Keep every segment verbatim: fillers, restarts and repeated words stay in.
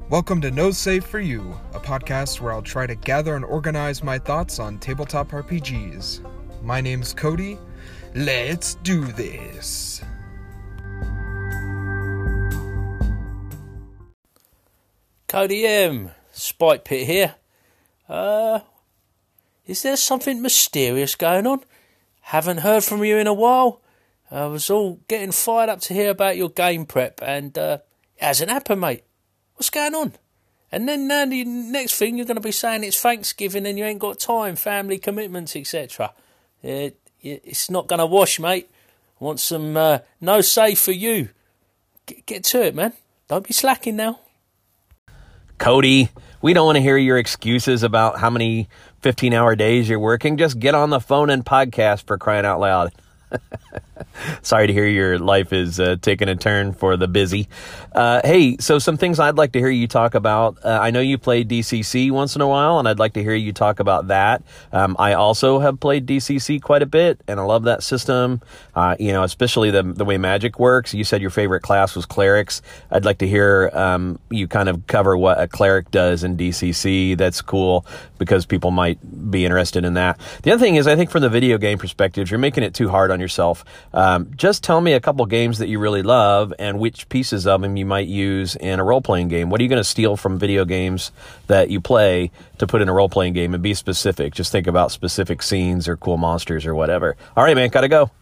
Welcome to No Save For You, a podcast where I'll try to gather and organize my thoughts on tabletop R P Gs. My name's Cody. Let's do this! Cody M, Spike Pit here. Uh, is there something mysterious going on? Haven't heard from you in a while. I was all getting fired up to hear about your game prep, and uh, it hasn't happened, mate. What's going on? And then now the next thing you're going to be saying it's Thanksgiving and you ain't got time, family commitments, et cetera. It, it's not going to wash, mate. I want some uh, no save for you. Get, get to it, man. Don't be slacking now. Cody, we don't want to hear your excuses about how many fifteen-hour days you're working. Just get on the phone and podcast, for crying out loud. Sorry to hear your life is uh, taking a turn for the busy. Uh, hey, so some things I'd like to hear you talk about. Uh, I know you play D C C once in a while, and I'd like to hear you talk about that. Um, I also have played D C C quite a bit, and I love that system. Uh, you know, especially the the way Magic works. You said your favorite class was clerics. I'd like to hear um, you kind of cover what a cleric does in D C C. That's cool because people might be interested in that. The other thing is, I think from the video game perspective, you're making it too hard on yourself. Um, just tell me a couple games that you really love and which pieces of them you might use in a role-playing game. What are you going to steal from video games that you play to put in a role-playing game? And be specific. Just think about specific scenes or cool monsters or whatever. All right, man, gotta go.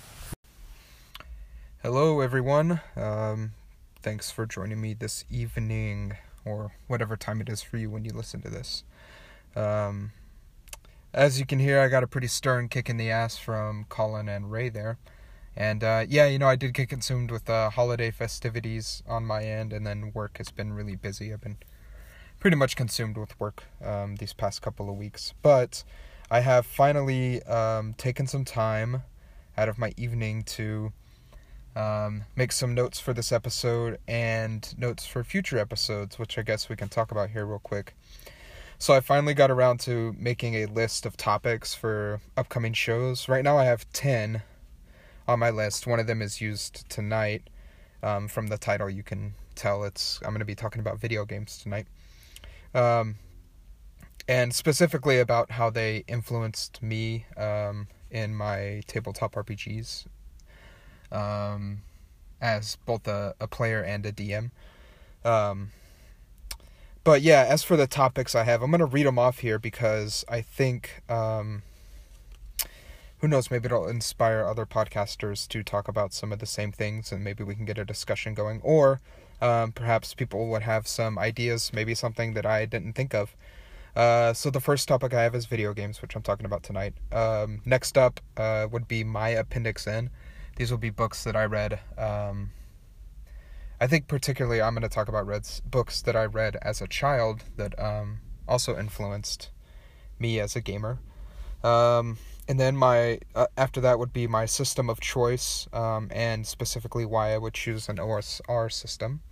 Hello, everyone. Um, thanks for joining me this evening, or whatever time it is for you when you listen to this. Um... As you can hear, I got a pretty stern kick in the ass from Colin and Ray there. And, uh, yeah, you know, I did get consumed with uh, holiday festivities on my end, and then work has been really busy. I've been pretty much consumed with work um, these past couple of weeks. But I have finally um, taken some time out of my evening to um, make some notes for this episode and notes for future episodes, which I guess we can talk about here real quick. So I finally got around to making a list of topics for upcoming shows. Right now I have ten on my list. One of them is used tonight. Um, from the title you can tell it's I'm going to be talking about video games tonight. Um, and specifically about how they influenced me um, in my tabletop R P Gs um, as both a, a player and a D M. Um But yeah, as for the topics I have, I'm going to read them off here because I think, um, who knows, maybe it'll inspire other podcasters to talk about some of the same things and maybe we can get a discussion going. Or um, perhaps people would have some ideas, maybe something that I didn't think of. Uh, so the first topic I have is video games, which I'm talking about tonight. Um, next up uh, would be my Appendix N. These will be books that I read. Um, I think particularly I'm going to talk about read, books that I read as a child that um, also influenced me as a gamer. Um, and then my uh, after that would be my system of choice, um, and specifically why I would choose an O S R system.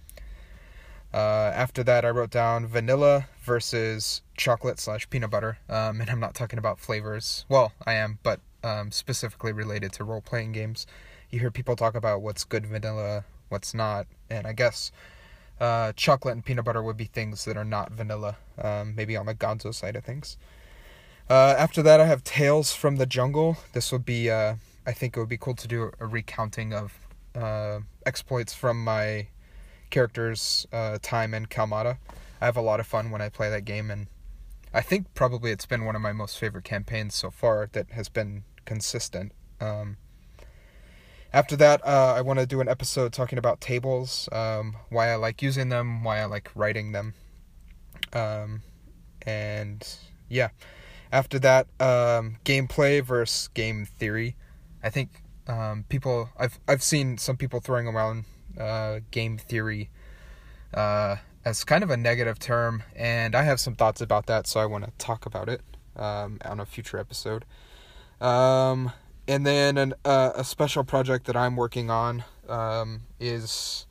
Uh, after that, I wrote down vanilla versus chocolate slash peanut butter. Um, and I'm not talking about flavors. Well, I am, but um, specifically related to role-playing games. You hear people talk about what's good vanilla, what's not, and I guess uh, chocolate and peanut butter would be things that are not vanilla, um, maybe on the Gonzo side of things. Uh, after that, I have Tales from the Jungle. This would be, uh, I think it would be cool to do a recounting of uh, exploits from my character's uh, time in Kalmata. I have a lot of fun when I play that game, and I think probably it's been one of my most favorite campaigns so far that has been consistent. Um, After that, uh, I want to do an episode talking about tables, um, why I like using them, why I like writing them, um, and yeah. After that, um, gameplay versus game theory. I think um, people, I've I've seen some people throwing around uh, game theory uh, as kind of a negative term, and I have some thoughts about that, so I want to talk about it um, on a future episode. Um... And then an, uh, a special project that I'm working on um, is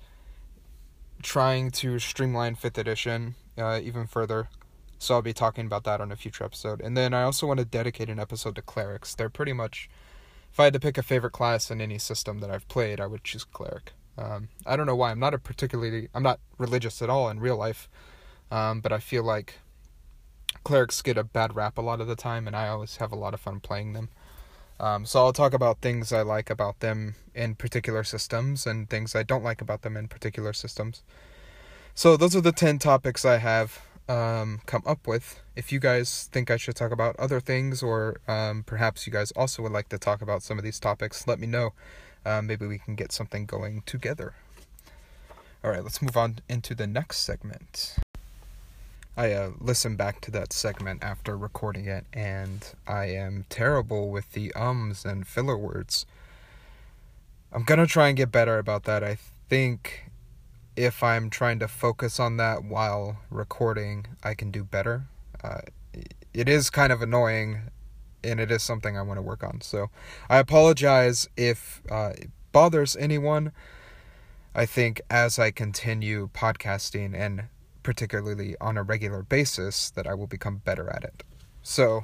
trying to streamline fifth edition uh, even further. So I'll be talking about that on a future episode. And then I also want to dedicate an episode to clerics. They're pretty much, if I had to pick a favorite class in any system that I've played, I would choose cleric. Um, I don't know why. I'm not a particularly, I'm not religious at all in real life. Um, but I feel like clerics get a bad rap a lot of the time, and I always have a lot of fun playing them. Um, so I'll talk about things I like about them in particular systems and things I don't like about them in particular systems. So those are the ten topics I have um, come up with. If you guys think I should talk about other things, or um, perhaps you guys also would like to talk about some of these topics, let me know. Um, maybe we can get something going together. Alright, let's move on into the next segment. I uh, listened back to that segment after recording it, and I am terrible with the ums and filler words. I'm gonna try and get better about that. I think if I'm trying to focus on that while recording, I can do better. Uh, it is kind of annoying, and it is something I want to work on. So I apologize if uh, it bothers anyone. I think as I continue podcasting, and particularly on a regular basis, that I will become better at it. So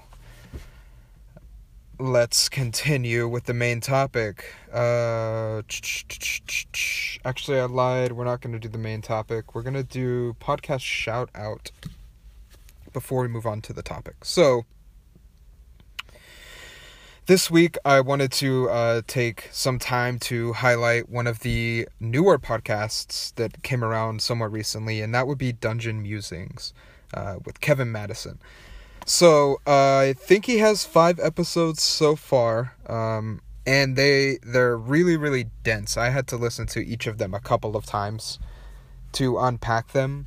let's continue with the main topic. Uh, actually, I lied. We're not going to do the main topic. We're going to do podcast shout out before we move on to the topic. So this week, I wanted to uh, take some time to highlight one of the newer podcasts that came around somewhat recently, and that would be Dungeon Musings uh, with Kevin Madison. So uh, I think he has five episodes so far, um, and they they're really really dense. I had to listen to each of them a couple of times to unpack them,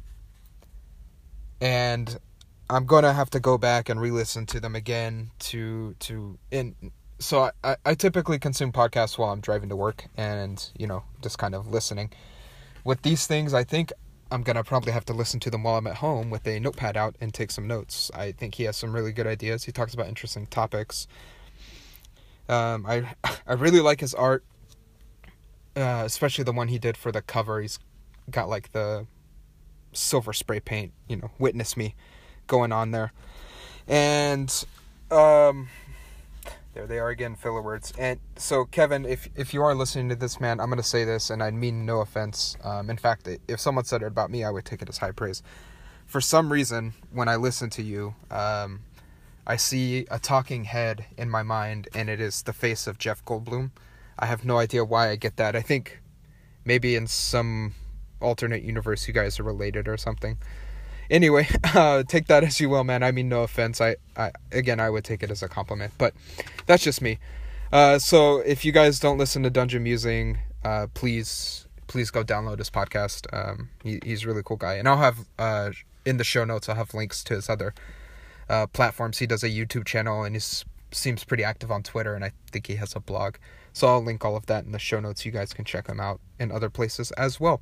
and I'm gonna have to go back and re-listen to them again to to in. So I, I typically consume podcasts while I'm driving to work, and you know, just kind of listening. With these things, I think I'm gonna probably have to listen to them while I'm at home with a notepad out and take some notes. I think he has some really good ideas. He talks about interesting topics. Um, I I really like his art, uh, especially the one he did for the cover. He's got like the silver spray paint, you know, Witness Me going on there. And um there they are again, filler words. And so Kevin, if if you are listening to this, man, I'm going to say this, and I mean no offense. Um in fact, if someone said it about me, I would take it as high praise. For some reason, when I listen to you, um I see a talking head in my mind, and it is the face of Jeff Goldblum. I have no idea why I get that. I think maybe in some alternate universe you guys are related or something. Anyway, uh, take that as you will, man. I mean, no offense. I, I, again, I would take it as a compliment, but that's just me. Uh, so if you guys don't listen to Dungeon Musing, uh, please, please go download his podcast. Um, he, he's a really cool guy, and I'll have, uh, in the show notes, I'll have links to his other, uh, platforms. He does a YouTube channel, and he seems pretty active on Twitter, and I think he has a blog. So I'll link all of that in the show notes. You guys can check him out in other places as well.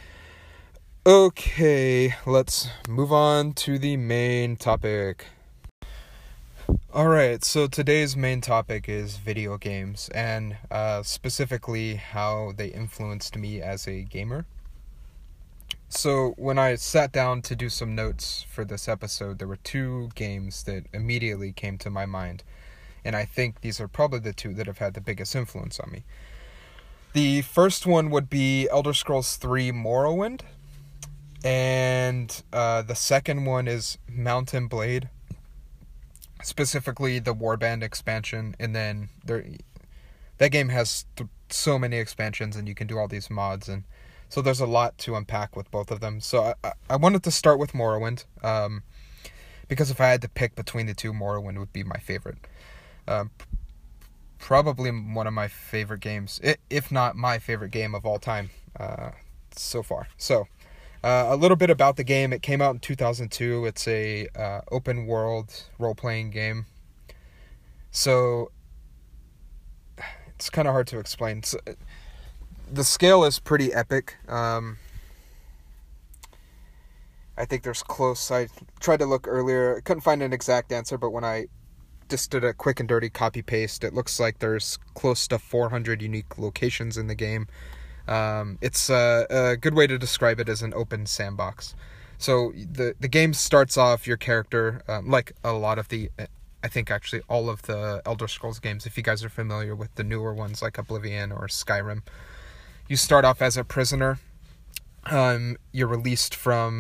Okay, let's move on to the main topic. Alright, so today's main topic is video games, and uh, specifically how they influenced me as a gamer. So when I sat down to do some notes for this episode, there were two games that immediately came to my mind, and I think these are probably the two that have had the biggest influence on me. The first one would be Elder Scrolls three Morrowind. And uh, the second one is Mount and Blade, specifically the Warband expansion. And then there, that game has th- so many expansions, and you can do all these mods, and so there's a lot to unpack with both of them. So I, I wanted to start with Morrowind, um, because if I had to pick between the two, Morrowind would be my favorite. Um, probably one of my favorite games, if not my favorite game of all time uh, so far. So. Uh, a little bit about the game. It came out in two thousand two. It's a uh, open world role-playing game. So it's kind of hard to explain. So, the scale is pretty epic. Um, I think there's close. I tried to look earlier. I couldn't find an exact answer, but when I just did a quick and dirty copy-paste, it looks like there's close to four hundred unique locations in the game. Um, it's a, a good way to describe it as an open sandbox. So the the game starts off, your character, um, like a lot of the, I think actually all of the Elder Scrolls games, if you guys are familiar with the newer ones like Oblivion or Skyrim, you start off as a prisoner. Um, you're released from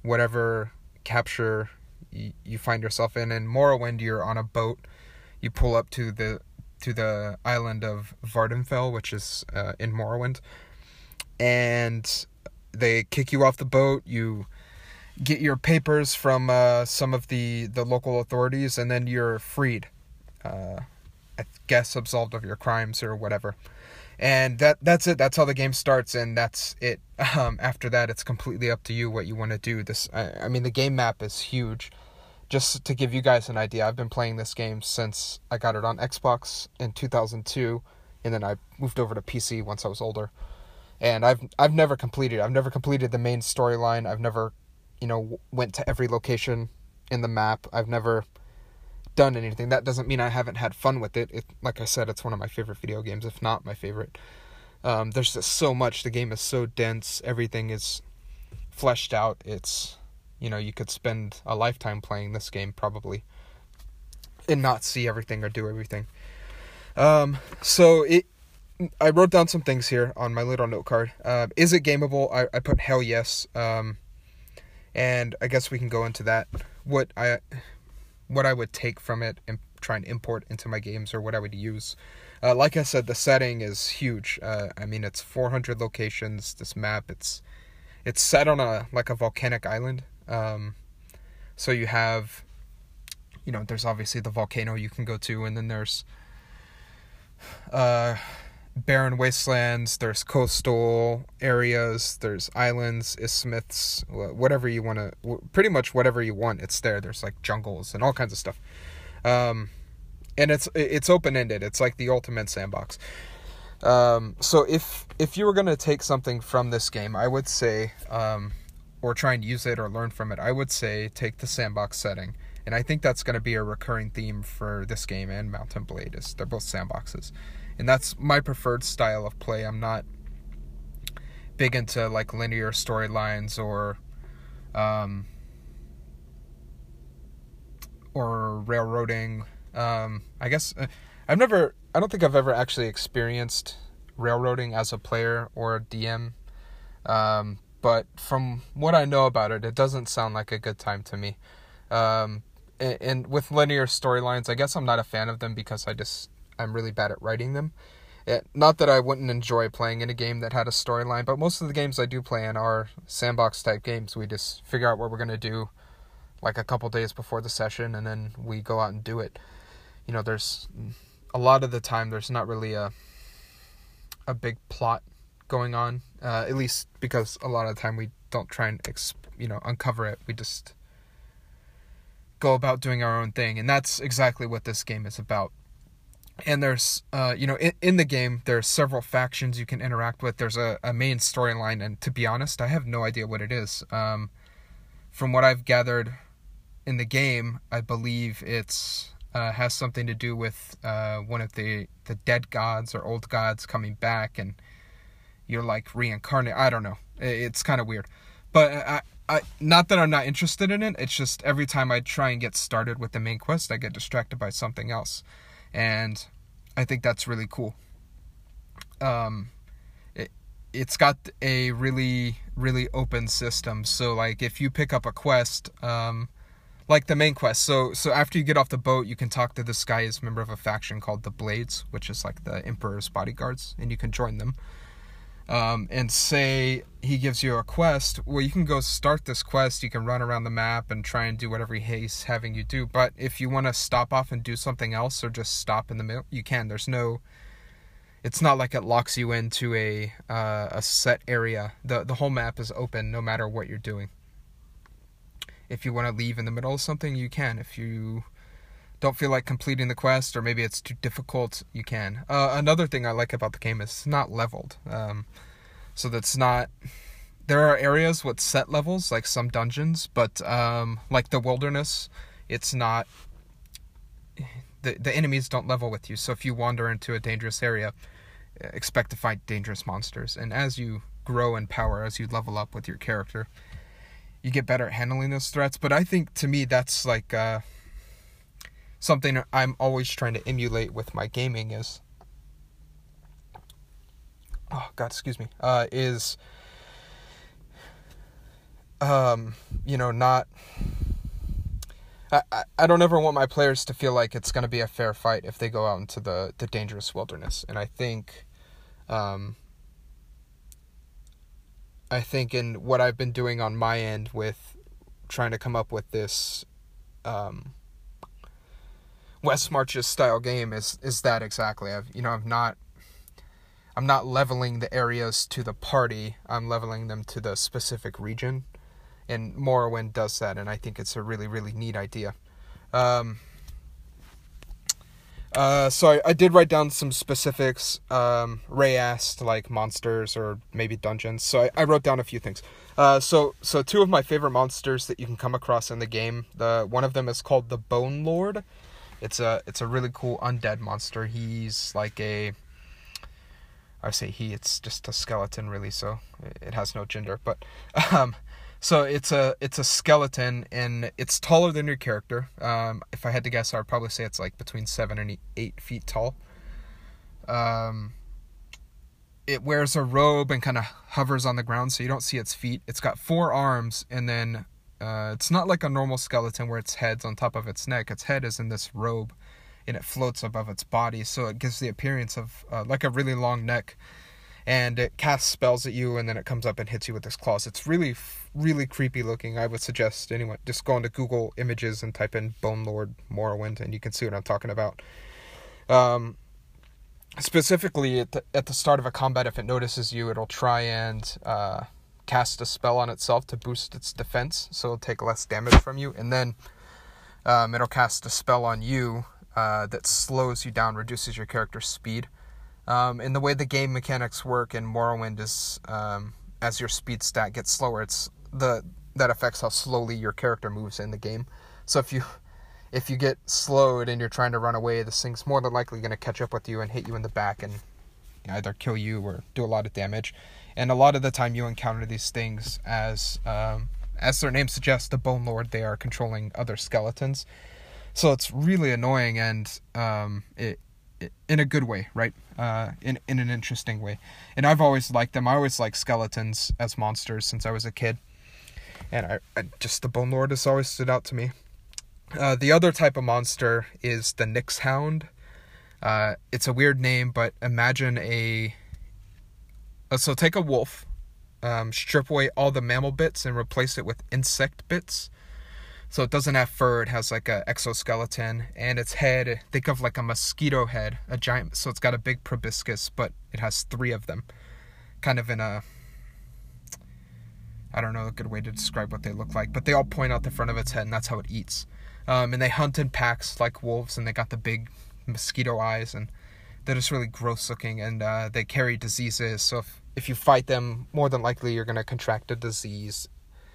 whatever capture you, you find yourself in. In Morrowind, you're on a boat. You pull up to the to the island of Vardenfell, which is uh, in Morrowind, and they kick you off the boat. You get your papers from uh, some of the, the local authorities, and then you're freed. Uh, I guess absolved of your crimes or whatever. And that that's it. That's how the game starts, and that's it. Um, after that, it's completely up to you what you want to do. This, I, I mean, the game map is huge. Just to give you guys an idea, I've been playing this game since I got it on Xbox in two thousand two, and then I moved over to P C once I was older. And I've I've never completed. I've never completed the main storyline. I've never, you know, went to every location in the map. I've never done anything. That doesn't mean I haven't had fun with it. It, like I said, it's one of my favorite video games, if not my favorite. Um, there's just so much. The game is so dense. Everything is fleshed out. It's, you know, you could spend a lifetime playing this game probably and not see everything or do everything. Um, so it, I wrote down some things here on my little note card. Uh, is it gameable? I, I put hell yes. Um, and I guess we can go into that. What I, what I would take from it and try and import into my games, or what I would use. Uh, like I said, the setting is huge. Uh, I mean, it's four hundred locations. This map, it's it's set on a like a volcanic island. Um, so you have, you know, there's obviously the volcano you can go to, and then there's uh, barren wastelands. There's coastal areas. There's islands, isthmus, whatever you want to. Pretty much whatever you want, it's there. There's like jungles and all kinds of stuff. Um, and it's it's open-ended. It's like the ultimate sandbox. Um, so if if you were going to take something from this game, I would say, um, or try and use it or learn from it, I would say take the sandbox setting. And I think that's going to be a recurring theme for this game and Mount and Blade, is they're both sandboxes. And that's my preferred style of play. I'm not big into like linear storylines or um, or railroading. Um, I guess uh, I've never, I don't think I've ever actually experienced railroading as a player or a D M. Um, but from what I know about it, it doesn't sound like a good time to me. Um, and, and with linear storylines, I guess I'm not a fan of them because I just, I'm really bad at writing them. It, not that I wouldn't enjoy playing in a game that had a storyline, but most of the games I do play in are sandbox type games. We just figure out what we're going to do like a couple days before the session, and then we go out and do it. You know, there's a lot of the time there's not really a a big plot going on, uh, at least because a lot of the time we don't try and exp- you know uncover it. We just go about doing our own thing, and that's exactly what this game is about. And there's, uh, you know, in, in the game, there's several factions you can interact with. There's a, a main storyline, and to be honest, I have no idea what it is. Um, from what I've gathered in the game, I believe it's uh, has something to do with uh, one of the, the dead gods or old gods coming back, and you're like reincarnate. I don't know. It's kind of weird. But I, I, not that I'm not interested in it, it's just every time I try and get started with the main quest, I get distracted by something else. And I think that's really cool. Um, it, it's got a really, really open system. So, like, if you pick up a quest, um, like the main quest, so so after you get off the boat, you can talk to this guy who's a member of a faction called the Blades, which is like the Emperor's bodyguards, and you can join them. Um, and say he gives you a quest, well, you can go start this quest, you can run around the map and try and do whatever he's having you do, but if you want to stop off and do something else, or just stop in the middle, you can. There's no, it's not like it locks you into a, uh, a set area. The, the whole map is open no matter what you're doing. If you want to leave in the middle of something, you can. If you don't feel like completing the quest, or maybe it's too difficult, you can. Uh, another thing I like about the game is it's not leveled. Um, so that's not... There are areas with set levels, like some dungeons, but um, like the wilderness, it's not... The, the enemies don't level with you, so if you wander into a dangerous area, expect to fight dangerous monsters. And as you grow in power, as you level up with your character, you get better at handling those threats. But I think, to me, that's like... Uh, something I'm always trying to emulate with my gaming is, oh God, excuse me, uh, is um, you know, not... I, I don't ever want my players to feel like it's going to be a fair fight if they go out into the, the dangerous wilderness. And I think, um, I think in what I've been doing on my end with trying to come up with this, um, West Marches style game is, is that exactly. I've, you know, I'm not, I'm not leveling the areas to the party. I'm leveling them to the specific region. And Morrowind does that, and I think it's a really, really neat idea. Um, uh, so I, I did write down some specifics. Um, Ray asked, like, monsters or maybe dungeons. So I, I wrote down a few things. Uh, so so two of my favorite monsters that you can come across in the game. The one of them is called the Bone Lord. It's a it's a really cool undead monster. He's like a... I say he, it's just a skeleton, really, so it has no gender. But... Um, So it's a it's a skeleton, and it's taller than your character. Um, if I had to guess, I would probably say it's like between seven and eight feet tall. Um, it wears a robe and kind of hovers on the ground, so you don't see its feet. It's got four arms, and then uh, it's not like a normal skeleton where its head's on top of its neck. Its head is in this robe, and it floats above its body, so it gives the appearance of uh, like a really long neck. And it casts spells at you, and then it comes up and hits you with its claws. It's really, really creepy looking. I would suggest anyone just go into Google Images and type in Bone Lord Morrowind, and you can see what I'm talking about. Um, specifically, at the, at the start of a combat, if it notices you, it'll try and uh, cast a spell on itself to boost its defense, so it'll take less damage from you. And then um, it'll cast a spell on you uh, that slows you down, reduces your character's speed. Um, and the way the game mechanics work in Morrowind is, um, as your speed stat gets slower, it's the that affects how slowly your character moves in the game. So if you if you get slowed and you're trying to run away, this thing's more than likely going to catch up with you and hit you in the back and either kill you or do a lot of damage. And a lot of the time you encounter these things as um, as their name suggests, the Bone Lord. They are controlling other skeletons, so it's really annoying, and um, it. in a good way, right? Uh, in in an interesting way. And I've always liked them. I always liked skeletons as monsters since I was a kid. And I, I just, the Bone Lord has always stood out to me. Uh, the other type of monster is the Nyx Hound. Uh, it's a weird name, but imagine a... Uh, so take a wolf, um, strip away all the mammal bits and replace it with insect bits. So it doesn't have fur, it has like a exoskeleton, and its head, think of like a mosquito head, a giant, so it's got a big proboscis, but it has three of them, kind of in a, I don't know a good way to describe what they look like, but they all point out the front of its head, and that's how it eats. Um, and they hunt in packs like wolves, and they got the big mosquito eyes, and they're just really gross looking, and uh, they carry diseases, so if, if you fight them, more than likely you're going to contract a disease.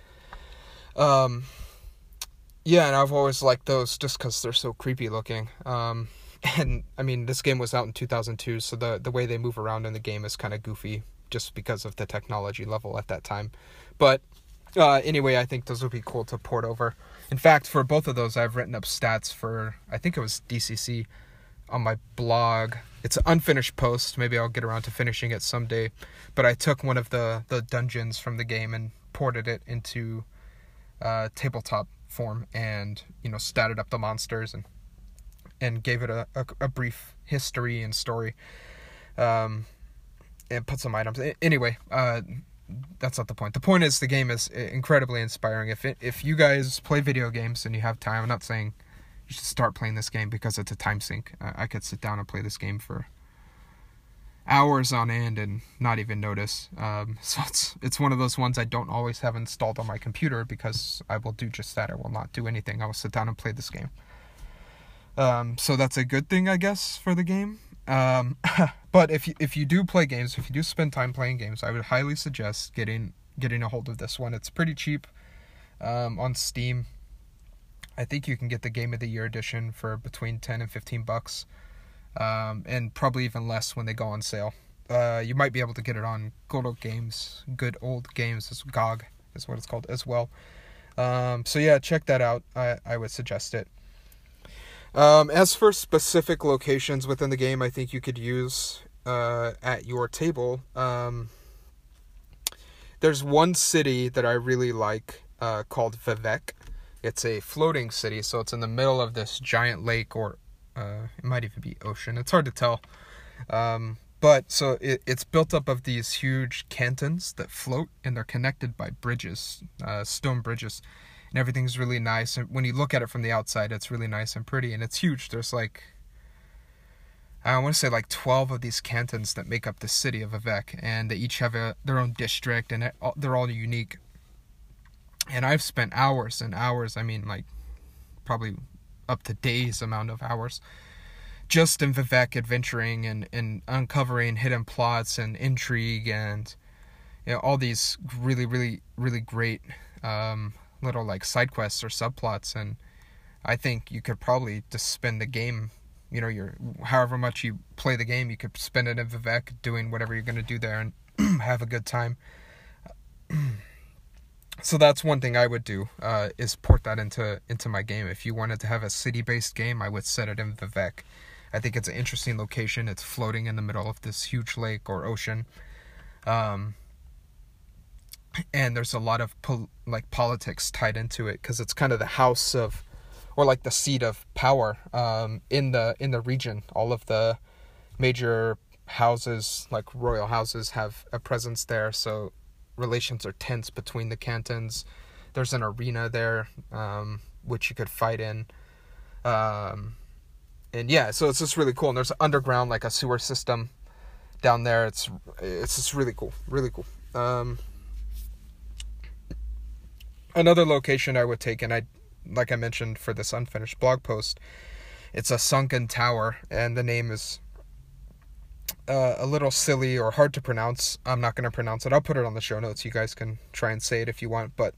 Um... Yeah, and I've always liked those just because they're so creepy looking. Um, and, I mean, this game was out in two thousand two, so the, the way they move around in the game is kind of goofy just because of the technology level at that time. But, uh, anyway, I think those would be cool to port over. In fact, for both of those, I've written up stats for, I think it was D C C on my blog. It's an unfinished post. Maybe I'll get around to finishing it someday. But I took one of the, the dungeons from the game and ported it into uh, tabletop form, and you know, statted up the monsters and and gave it a, a, a brief history and story, um, and put some items. Anyway, uh, that's not the point. The point is the game is incredibly inspiring. If it, if you guys play video games and you have time, I'm not saying you should start playing this game because it's a time sink. Uh, I could sit down and play this game for hours on end and not even notice. Um, so it's it's one of those ones I don't always have installed on my computer because I will do just that. I will not do anything. I will sit down and play this game. Um, so that's a good thing, I guess, for the game. Um, but if you, if you do play games, if you do spend time playing games, I would highly suggest getting getting a hold of this one. It's pretty cheap um, on Steam. I think you can get the Game of the Year edition for between ten and fifteen bucks. Um, and probably even less when they go on sale. Uh, you might be able to get it on Good Old Games, Good Old Games, G O G is what it's called as well. Um, so yeah, check that out. I, I would suggest it. Um, as for specific locations within the game, I think you could use uh, at your table. Um, there's one city that I really like uh, called Vivec. It's a floating city, so it's in the middle of this giant lake, or uh, it might even be ocean. It's hard to tell. Um, but so it, it's built up of these huge cantons that float, and they're connected by bridges, uh, stone bridges, and everything's really nice. And when you look at it from the outside, it's really nice and pretty, and it's huge. There's like, I want to say like twelve of these cantons that make up the city of Vivec, and they each have a, their own district, and it, they're all unique. And I've spent hours and hours, I mean like probably up to days amount of hours, just in Vivec adventuring and, and uncovering hidden plots and intrigue and, you know, all these really, really, really great um, little like side quests or subplots. And I think you could probably just spend the game, you know, your however much you play the game, you could spend it in Vivec doing whatever you're going to do there and have a good time. So that's one thing I would do, uh, is port that into into my game. If you wanted to have a city-based game, I would set it in Vivec. I think it's an interesting location. It's floating in the middle of this huge lake or ocean. Um, and there's a lot of pol- like politics tied into it, because it's kind of the house of, or like the seat of power um, in the in the region. All of the major houses, like royal houses, have a presence there, so relations are tense between the cantons. There's an arena there, um, which you could fight in. Um, and yeah, so it's just really cool. And there's underground, like a sewer system down there. It's it's just really cool, really cool. Um, another location I would take, and I, like I mentioned for this unfinished blog post, it's a sunken tower, and the name is Uh, a little silly or hard to pronounce. I'm not going to pronounce it. I'll put it on the show notes. You guys can try and say it if you want. But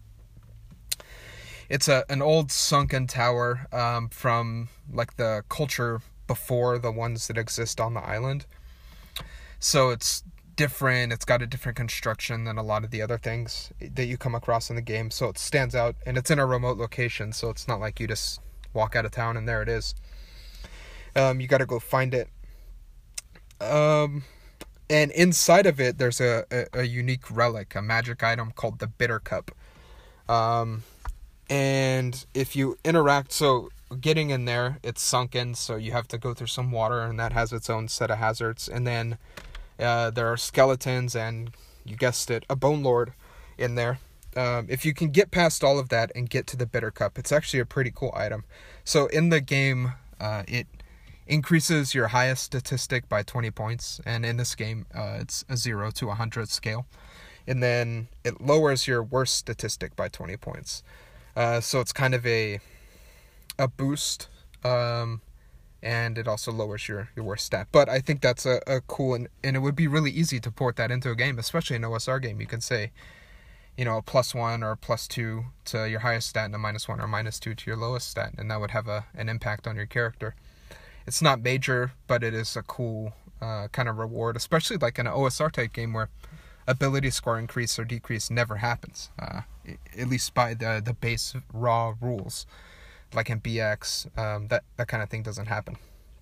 it's a an old sunken tower um, from like the culture before the ones that exist on the island. So it's different. It's got a different construction than a lot of the other things that you come across in the game. So it stands out, and it's in a remote location. So it's not like you just walk out of town and there it is. Um, you got to go find it. Um, and inside of it, there's a, a, a unique relic, a magic item called the Bitter Cup. Um, and if you interact, so getting in there, it's sunken, so you have to go through some water, and that has its own set of hazards. And then, uh, there are skeletons and, you guessed it, a Bone Lord in there. Um, if you can get past all of that and get to the Bitter Cup, it's actually a pretty cool item. So in the game, uh, it increases your highest statistic by twenty points, and in this game uh, it's a zero to one hundred scale, and then it lowers your worst statistic by twenty points, uh, so it's kind of a a boost, um, and it also lowers your, your worst stat. But I think that's a, a cool, and, and it would be really easy to port that into a game, especially an O S R game. You can say, you know, a plus one or a plus two to your highest stat and a minus one or minus two to your lowest stat, and that would have a an impact on your character. It's not major, but it is a cool uh, kind of reward, especially like in an O S R type game where ability score increase or decrease never happens, uh, at least by the, the base raw rules. Like in B X, um, that, that kind of thing doesn't happen.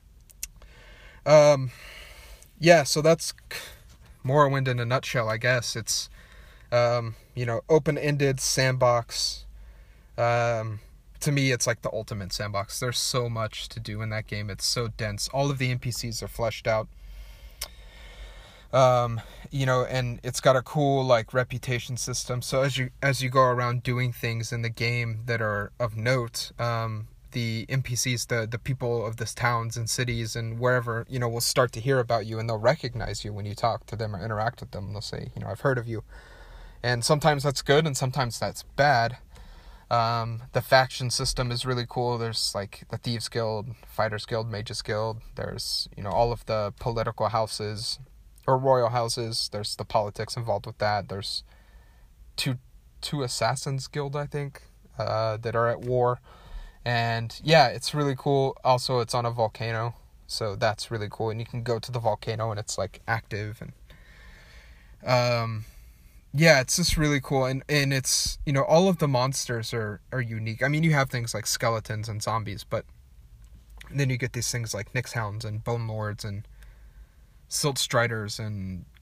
Um, yeah, so that's Morrowind in a nutshell, I guess. It's, um, you know, open-ended sandbox. Um... To me, it's like the ultimate sandbox. There's so much to do in that game. It's so dense. All of the N P Cs are fleshed out. Um, you know, and it's got a cool like reputation system. So as you as you go around doing things in the game that are of note, um, the N P Cs, the the people of this towns and cities and wherever, you know, will start to hear about you, and they'll recognize you when you talk to them or interact with them. They'll say, you know, I've heard of you. And sometimes that's good, and sometimes that's bad. Um, the faction system is really cool. There's like the Thieves Guild, Fighters Guild, Mages Guild. There's, you know, all of the political houses or royal houses. There's the politics involved with that. There's two, two Assassins Guild, I think, uh, that are at war. And yeah, it's really cool. Also, it's on a volcano, so that's really cool. And you can go to the volcano and it's like active, and, um, yeah, it's just really cool, and, and it's, you know, all of the monsters are, are unique. I mean, you have things like skeletons and zombies, but then you get these things like Nyx Hounds and Bone Lords and Silt Striders and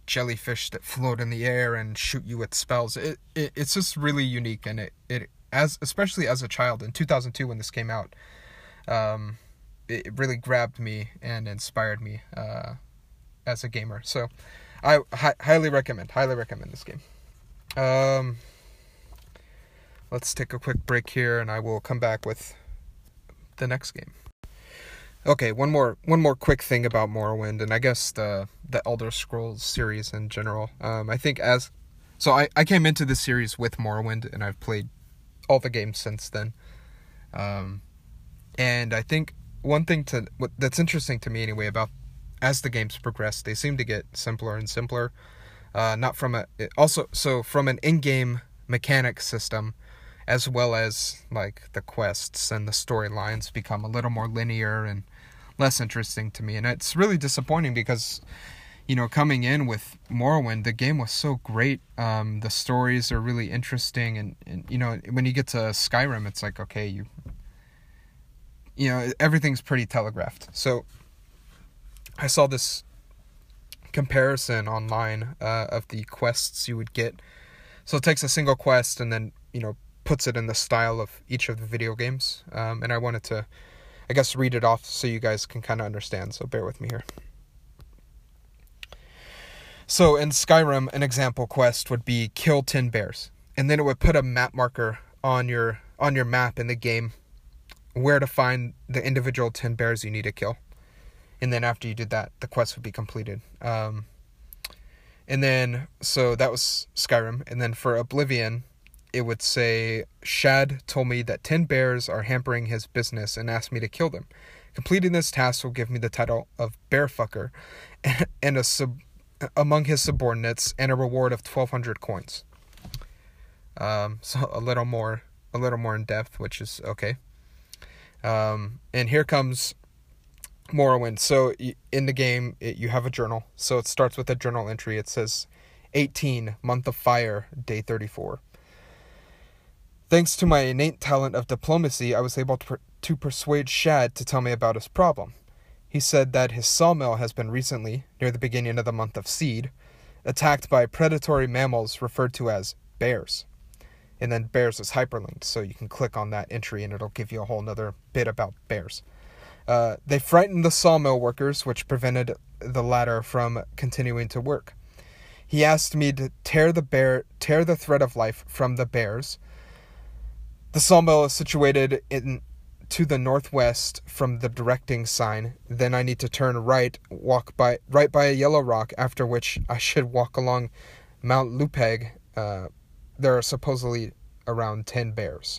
jellyfish that float in the air and shoot you with spells. It, it it's just really unique, and it, it as especially as a child in two thousand two when this came out, um, it really grabbed me and inspired me uh, as a gamer. So I hi- highly recommend, highly recommend this game. Um, let's take a quick break here, and I will come back with the next game. Okay, one more one more quick thing about Morrowind, and I guess the the Elder Scrolls series in general. Um, I think as so I, I came into this series with Morrowind, and I've played all the games since then. Um, and I think one thing to what that's interesting to me anyway about as the games progress, they seem to get simpler and simpler. Uh, not from a also so from an in-game mechanic system, as well as like the quests and the storylines become a little more linear and less interesting to me. And it's really disappointing because, you know, coming in with Morrowind, the game was so great. Um, the stories are really interesting, and, and you know, when you get to Skyrim, it's like, okay, you, you know, everything's pretty telegraphed. So I saw this comparison online uh, of the quests you would get. So it takes a single quest and then, you know, puts it in the style of each of the video games. Um, and I wanted to, I guess, read it off so you guys can kind of understand. So bear with me here. So in Skyrim, an example quest would be kill ten bears. And then it would put a map marker on your on your map in the game where to find the individual ten bears you need to kill. And then after you did that, the quest would be completed. Um, and then, so that was Skyrim. And then for Oblivion, it would say, Shad told me that ten bears are hampering his business and asked me to kill them. Completing this task will give me the title of Bearfucker and a sub, among his subordinates and a reward of twelve hundred coins. Um, so a little more, a little more in depth, which is okay. Um, and here comes Morrowind. So in the game, it, you have a journal. So it starts with a journal entry. It says eighteen, month of fire, day thirty-four. Thanks to my innate talent of diplomacy, I was able to, per- to persuade Shad to tell me about his problem. He said that his sawmill has been recently, near the beginning of the month of Seed, attacked by predatory mammals referred to as bears. And then bears is hyperlinked, so you can click on that entry and it'll give you a whole nother bit about bears. Uh, they frightened the sawmill workers, which prevented the latter from continuing to work. He asked me to tear the bear, tear the thread of life from the bears. The sawmill is situated in to the northwest from the directing sign. Then I need to turn right, walk by right by a yellow rock, after which I should walk along Mount Lupeg. Uh, there are supposedly around ten bears.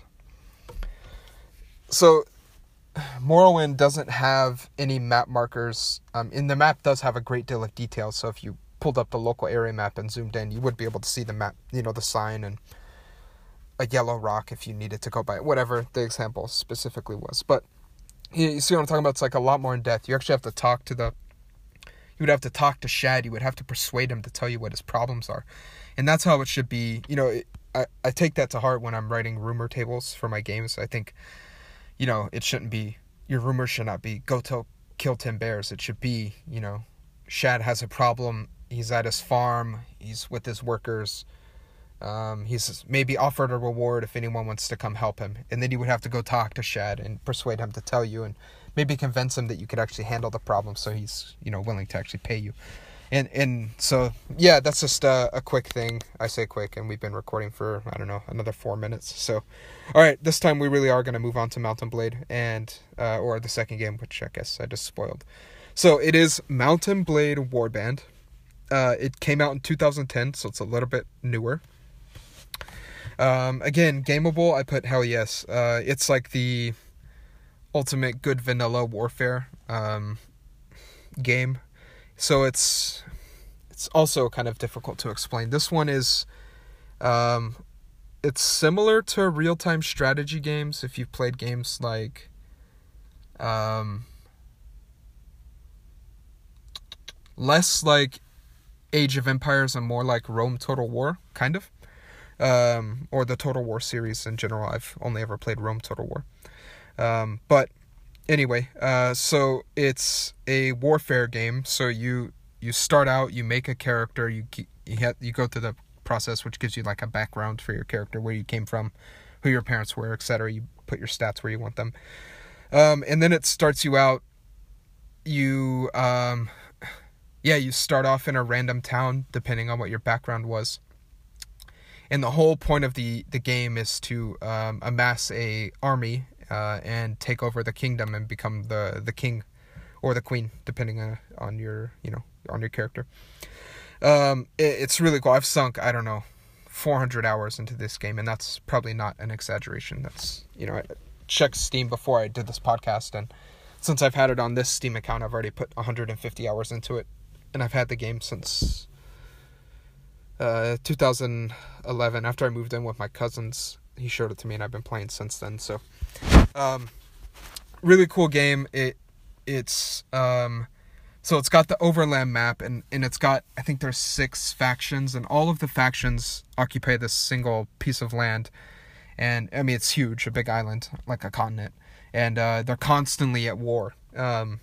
So Morrowind doesn't have any map markers. Um, in the map does have a great deal of detail, so if you pulled up the local area map and zoomed in, you would be able to see the map, you know, the sign and a yellow rock if you needed to go by it, whatever the example specifically was. But you see what I'm talking about? It's like a lot more in depth. You actually have to talk to the, you would have to talk to Shad. You would have to persuade him to tell you what his problems are. And that's how it should be. You know, it, I, I take that to heart when I'm writing rumor tables for my games. I think, you know, it shouldn't be, your rumor should not be, go tell, kill ten bears. It should be, you know, Shad has a problem. He's at his farm. He's with his workers. Um, he's maybe offered a reward if anyone wants to come help him. And then you would have to go talk to Shad and persuade him to tell you and maybe convince him that you could actually handle the problem so he's, you know, willing to actually pay you. And and so, yeah, that's just a, a quick thing. I say quick, and we've been recording for, I don't know, another four minutes. So, all right, this time we really are going to move on to Mount and Blade, and, uh, or the second game, which I guess I just spoiled. So it is Mount and Blade Warband. Uh, it came out in two thousand ten, so it's a little bit newer. Um, again, gameable, I put hell yes. Uh, it's like the ultimate good vanilla warfare, um, game. So it's, it's also kind of difficult to explain. This one is, um, it's similar to real-time strategy games. If you've played games like, um, less like Age of Empires and more like Rome Total War, kind of. Um, or the Total War series in general. I've only ever played Rome Total War. Um, but anyway, uh, so it's a warfare game. So you you start out, you make a character, you you have, you go through the process, which gives you like a background for your character, where you came from, who your parents were, et cetera. You put your stats where you want them, um, and then it starts you out. You um, yeah, you start off in a random town, depending on what your background was. And the whole point of the, the game is to um, amass a army uh, and take over the kingdom and become the, the king or the queen, depending on, on your you know on your character. Um, it, it's really cool. I've sunk I don't know four hundred hours into this game, and that's probably not an exaggeration. That's you know I checked Steam before I did this podcast, and since I've had it on this Steam account, I've already put one hundred fifty hours into it, and I've had the game since uh, two thousand eleven. After I moved in with my cousins, he showed it to me, and I've been playing since then. So, um, really cool game. It it's um, so it's got the overland map, and and it's got I think there's six factions, and all of the factions occupy this single piece of land, and I mean it's huge, a big island like a continent. And uh, they're constantly at war. Um,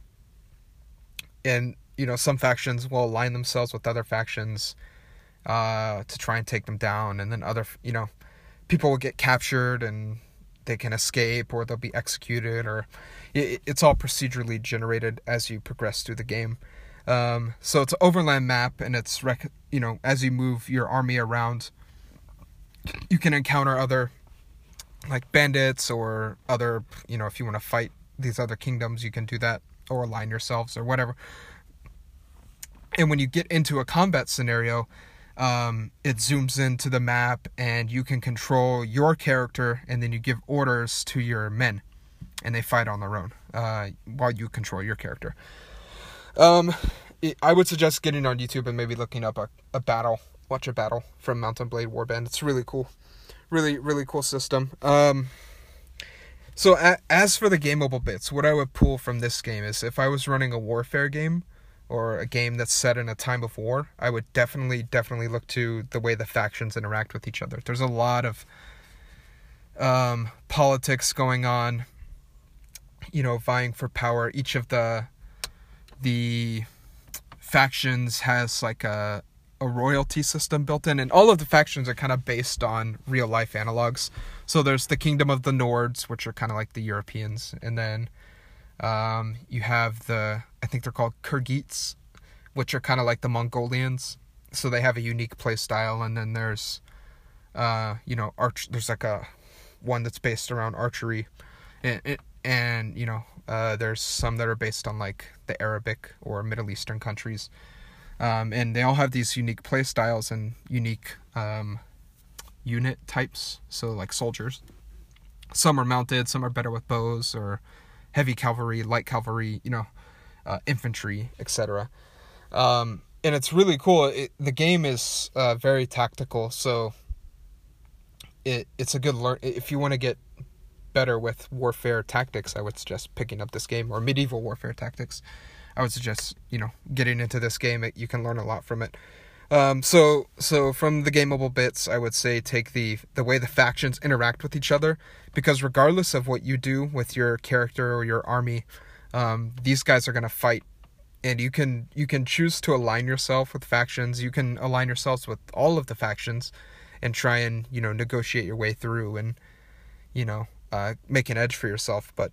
and, you know, some factions will align themselves with other factions uh, to try and take them down. And then other, you know, people will get captured and they can escape, or they'll be executed. Or it, it's all procedurally generated as you progress through the game. Um, so it's an overland map, and it's, rec- you know, as you move your army around, you can encounter other like bandits or other, you know, if you want to fight these other kingdoms, you can do that, or align yourselves or whatever. And when you get into a combat scenario, um, it zooms into the map, and you can control your character, and then you give orders to your men, and they fight on their own uh, while you control your character. Um, it, I would suggest getting on YouTube and maybe looking up a, a battle, watch a battle from Mount and Blade Warband. It's really cool. Really, really cool system. Um, so a, as for the gameable bits, what I would pull from this game is if I was running a warfare game or a game that's set in a time of war, I would definitely, definitely look to the way the factions interact with each other. There's a lot of um, politics going on, you know, vying for power. Each of the the factions has like a a royalty system built in, and all of the factions are kind of based on real life analogs. So there's the Kingdom of the Nords, which are kind of like the Europeans, and then um, you have the, I think they're called Kyrgyz, which are kind of like the Mongolians. So they have a unique play style, and then there's, uh, you know, arch. There's like a one that's based around archery, and, and you know, uh, there's some that are based on like the Arabic or Middle Eastern countries. Um, and they all have these unique play styles and unique um, unit types. So like soldiers, some are mounted, some are better with bows or heavy cavalry, light cavalry, you know, uh, infantry, et cetera. Um, and it's really cool. It, the game is uh, very tactical, so it it's a good learn. If you want to get better with warfare tactics, I would suggest picking up this game, or medieval warfare tactics. I would suggest, you know, getting into this game. It, you can learn a lot from it. Um, so, so from the gameable bits, I would say take the the way the factions interact with each other, because regardless of what you do with your character or your army, um, these guys are going to fight, and you can you can choose to align yourself with factions. You can align yourselves with all of the factions, and try and you know negotiate your way through, and you know uh, make an edge for yourself. But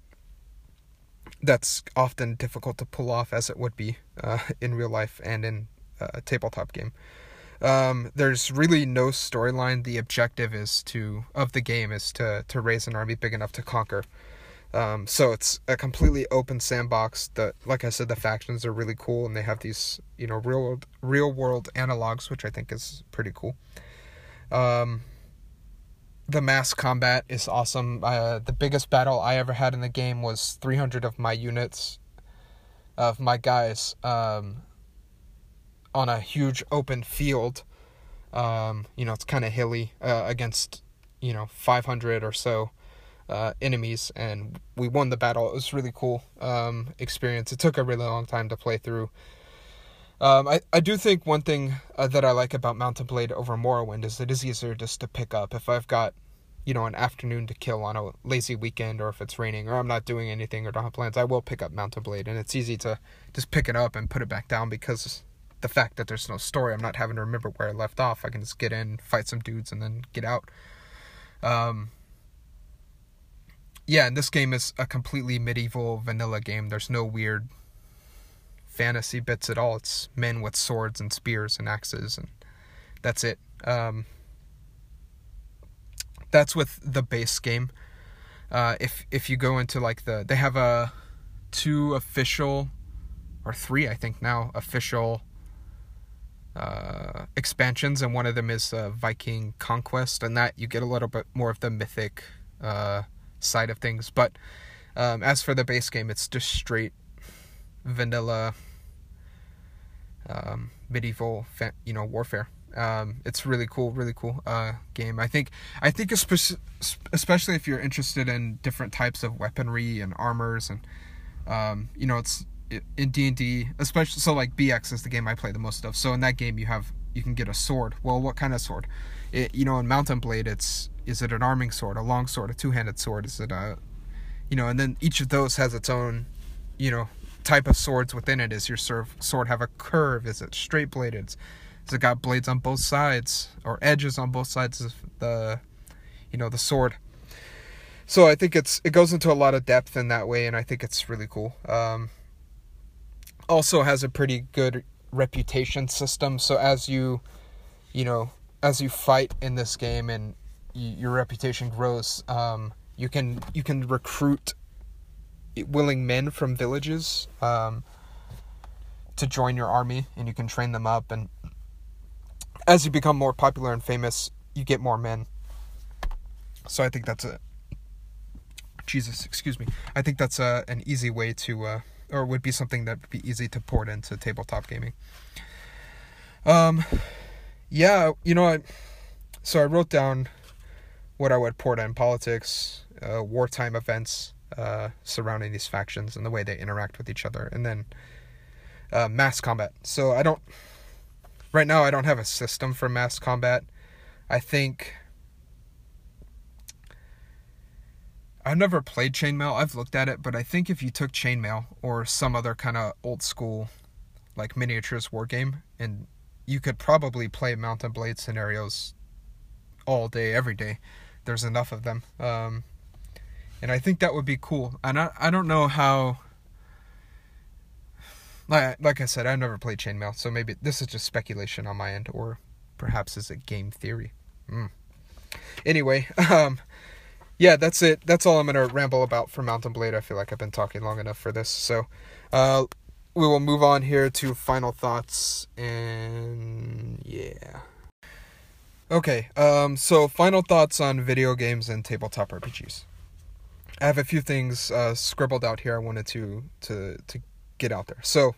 that's often difficult to pull off, as it would be uh, in real life and in a tabletop game. Um, there's really no storyline. The objective is to of the game is to to raise an army big enough to conquer. Um, so it's a completely open sandbox. The like I said, the factions are really cool, and they have these you know real world, real world analogs, which I think is pretty cool. Um, The mass combat is awesome. Uh, the biggest battle I ever had in the game was three hundred of my units, of my guys, um, on a huge open field. Um, you know, it's kind of hilly, uh, against, you know, five hundred or so uh, enemies, and we won the battle. It was really cool um, experience. It took a really long time to play through. Um, I, I do think one thing uh, that I like about Mount and Blade over Morrowind is it is easier just to pick up. If I've got you know, an afternoon to kill on a lazy weekend, or if it's raining or I'm not doing anything or don't have plans, I will pick up Mount and Blade, and it's easy to just pick it up and put it back down because the fact that there's no story, I'm not having to remember where I left off. I can just get in, fight some dudes, and then get out. Um, yeah, and this game is a completely medieval vanilla game. There's no weird fantasy bits at all. It's men with swords and spears and axes, and that's it. Um, that's with the base game. Uh, if if you go into like the, they have a two official, or three I think now, official uh, expansions, and one of them is uh, Viking Conquest, and that you get a little bit more of the mythic uh, side of things. But um, as for the base game, it's just straight vanilla um, medieval, fa- you know, warfare. Um, it's really cool, really cool uh, game. I think, I think especially, especially if you're interested in different types of weaponry and armors, and um, you know, it's it, in D and D, especially so like B X is the game I play the most of. So in that game, you have you can get a sword. Well, what kind of sword? It, you know, in Mount and Blade, it's is it an arming sword, a long sword, a two-handed sword? Is it a, you know, and then each of those has its own, you know, type of swords within it. Is your sword have a curve? Is it straight bladed? Has it got blades on both sides, or edges on both sides of the, you know, the sword? So I think it's it goes into a lot of depth in that way, and I think it's really cool. Um, also has a pretty good reputation system. So as you, you know, as you fight in this game and y- your reputation grows, um, you can you can recruit willing men from villages um, to join your army, and you can train them up, and as you become more popular and famous, you get more men. So I think that's a... Jesus, excuse me. I think that's a, an easy way to... Uh, or would be something that would be easy to port into tabletop gaming. Um, yeah, you know, I, so I wrote down what I would port in: politics, uh, wartime events uh, surrounding these factions and the way they interact with each other, and then uh, mass combat. So I don't... Right now, I don't have a system for mass combat. I think... I've never played Chainmail. I've looked at it, but I think if you took Chainmail or some other kind of old school, like miniatures war game, and you could probably play Mount and Blade scenarios all day, every day. There's enough of them. Um, and I think that would be cool. And I, I don't know how... Like, like I said, I've never played Chainmail, so maybe this is just speculation on my end, or perhaps is it game theory. Mm. Anyway, um, yeah, that's it. That's all I'm going to ramble about for Mount and Blade. I feel like I've been talking long enough for this. So uh, we will move on here to final thoughts, and yeah. Okay, um, so final thoughts on video games and tabletop R P Gs. I have a few things uh, scribbled out here I wanted to to to get out there. So,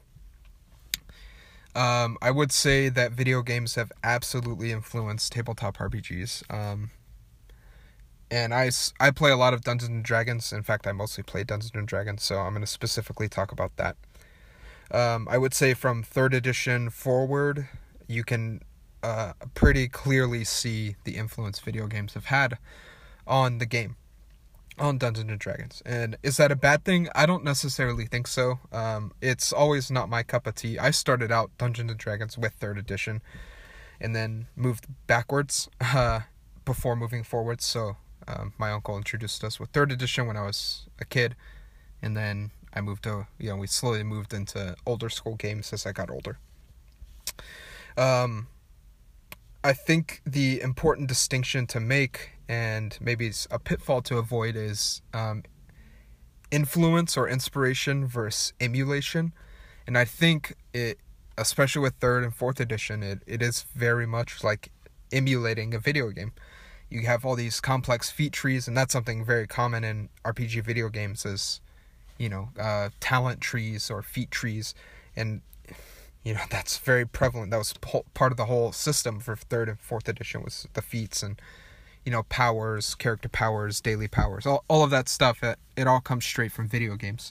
um, I would say that video games have absolutely influenced tabletop R P Gs. Um, and I, I play a lot of Dungeons and Dragons. In fact, I mostly play Dungeons and Dragons, so I'm going to specifically talk about that. Um, I would say from third edition forward, you can uh, pretty clearly see the influence video games have had on the game. On Dungeons and Dragons. And is that a bad thing? I don't necessarily think so. Um, it's always not my cup of tea. I started out Dungeons and Dragons with third edition and then moved backwards uh, before moving forward. So um, my uncle introduced us with third edition when I was a kid, and then I moved to, you know, we slowly moved into older school games as I got older. Um, I think the important distinction to make, and maybe it's a pitfall to avoid, is um, influence or inspiration versus emulation. And I think it, especially with third and fourth edition, it, it is very much like emulating a video game. You have all these complex feat trees, and that's something very common in R P G video games, is, you know, uh, talent trees or feat trees. And, you know, that's very prevalent. That was part of the whole system for third and fourth edition, was the feats and, you know, powers, character powers, daily powers, all all of that stuff. It, it all comes straight from video games.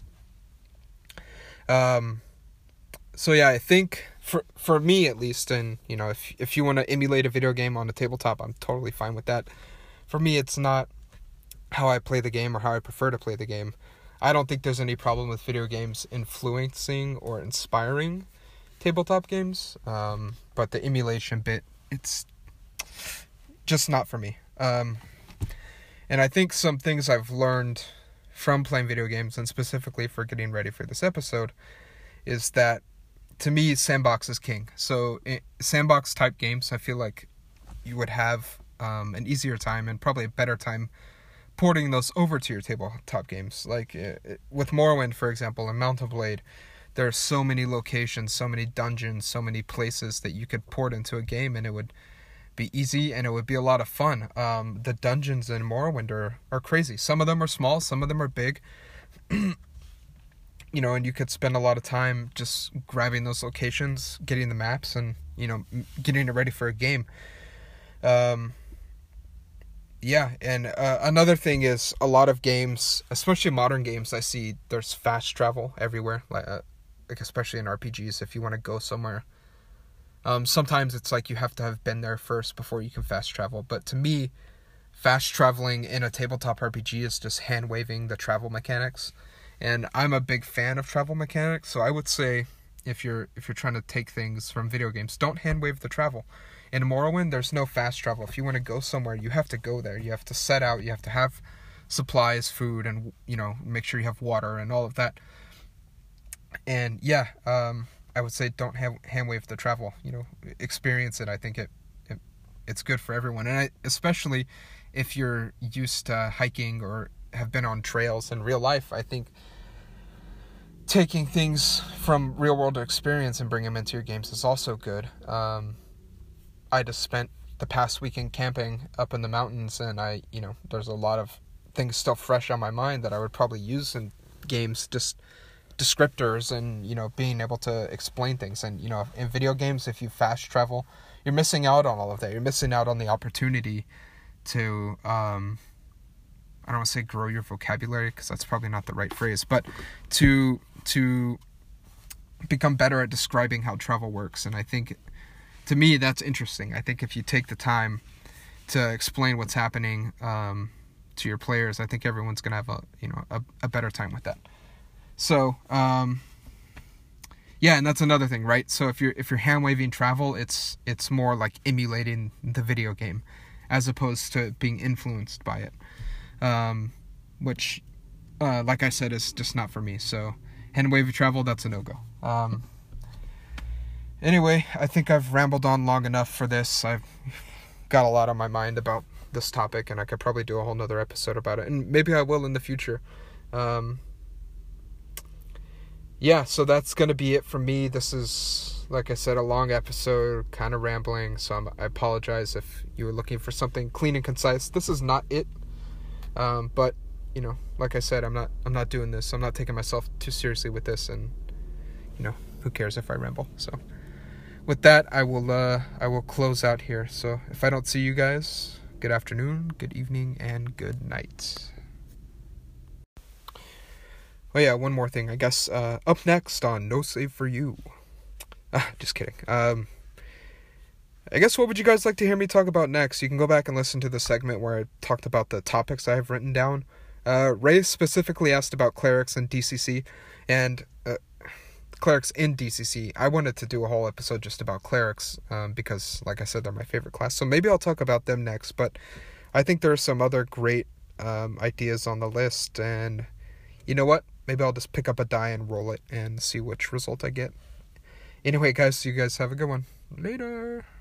Um, so yeah, I think for for me at least, and you know, if if you want to emulate a video game on a tabletop, I'm totally fine with that. for me, it's not how I play the game or how I prefer to play the game. I don't think there's any problem with video games influencing or inspiring tabletop games, um, but the emulation bit, it's just not for me. Um, and I think some things I've learned from playing video games, and specifically for getting ready for this episode, is that, to me, sandbox is king. So, it, sandbox type games, I feel like you would have um, an easier time and probably a better time porting those over to your tabletop games. Like uh, with Morrowind, for example, and Mount and Blade, there are so many locations, so many dungeons, so many places that you could port into a game, and it would be easy and it would be a lot of fun. Um, the dungeons in Morrowind are, are crazy. Some of them are small, some of them are big. You know, and you could spend a lot of time just grabbing those locations, getting the maps, and, you know, getting it ready for a game. Um, yeah, and uh, another thing is a lot of games, especially modern games, I see there's fast travel everywhere, like, uh, like especially in R P Gs, if you want to go somewhere. Um, sometimes it's like you have to have been there first before you can fast travel. But to me, fast traveling in a tabletop R P G is just hand-waving the travel mechanics. And I'm a big fan of travel mechanics, so I would say if you're if you're trying to take things from video games, don't hand-wave the travel. In Morrowind, there's no fast travel. If you want to go somewhere, you have to go there. You have to set out, you have to have supplies, food, and, you know, make sure you have water and all of that. And yeah, um, I would say don't hand, hand-wave the travel. You know, experience it. I think it, it it's good for everyone, and I, especially if you're used to hiking or have been on trails in real life. I think taking things from real world experience and bringing them into your games is also good. Um, I just spent the past weekend camping up in the mountains, and I, you know, there's a lot of things still fresh on my mind that I would probably use in games, just descriptors and, you know, being able to explain things. And, you know, in video games, if you fast travel, you're missing out on all of that. You're missing out on the opportunity to, um, I don't want to say grow your vocabulary, because that's probably not the right phrase, but to to become better at describing how travel works. And I think, to me, that's interesting. I think if you take the time to explain what's happening um, to your players, I think everyone's going to have a, you know, a, a better time with that. So, um, yeah, and that's another thing, right? So if you're if you're hand-waving travel, it's it's more like emulating the video game as opposed to being influenced by it. Um, which, uh, like I said, is just not for me. So, hand-wavy travel, that's a no-go. Um, anyway, I think I've rambled on long enough for this. I've got a lot on my mind about this topic, and I could probably do a whole nother episode about it, and maybe I will in the future. Um, yeah, so that's gonna be it from me. This is, like I said, a long episode, kind of rambling, so I'm, I apologize if you were looking for something clean and concise. This is not it. Um, but, you know, like I said, I'm not, I'm not doing this. I'm not taking myself too seriously with this, and, you know, who cares if I ramble? So, with that, I will, uh, I will close out here. So, if I don't see you guys, good afternoon, good evening, and good night. Oh yeah, one more thing, I guess, uh, up next on No Save For You. Ah, just kidding. Um, I guess what would you guys like to hear me talk about next? You can go back and listen to the segment where I talked about the topics I have written down. Uh, Ray specifically asked about clerics and D C C, and uh, clerics in D C C. I wanted to do a whole episode just about clerics, um, because, like I said, they're my favorite class. So maybe I'll talk about them next, but I think there are some other great um, ideas on the list, and you know what? Maybe I'll just pick up a die and roll it and see which result I get. Anyway, guys, you guys have a good one. Later.